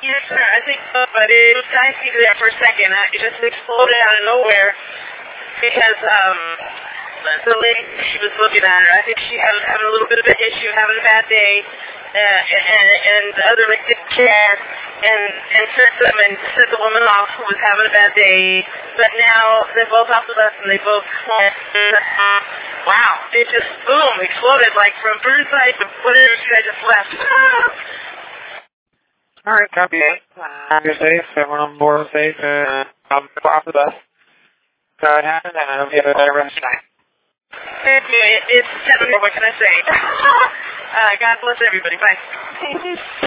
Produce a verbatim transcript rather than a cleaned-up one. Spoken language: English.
Yes, sir, I think so, but it was dicey there for a second. Uh, It just exploded out of nowhere because um, the lady she was looking at her, I think she had having a little bit of an issue, having a bad day, uh, and, and the other lady didn't care and, and sent them and sent the woman off who was having a bad day. But now they're both off the bus and they both went. Wow, it just, boom, exploded like from Burnside to whatever I just left. All right, copy that. Uh, you're safe. Everyone on board is safe. Uh, I'm off the bus. So it happened, and I hope you have a better rest of your night. Thank you. It, it's seven. What can I say? uh, God bless everybody. Bye.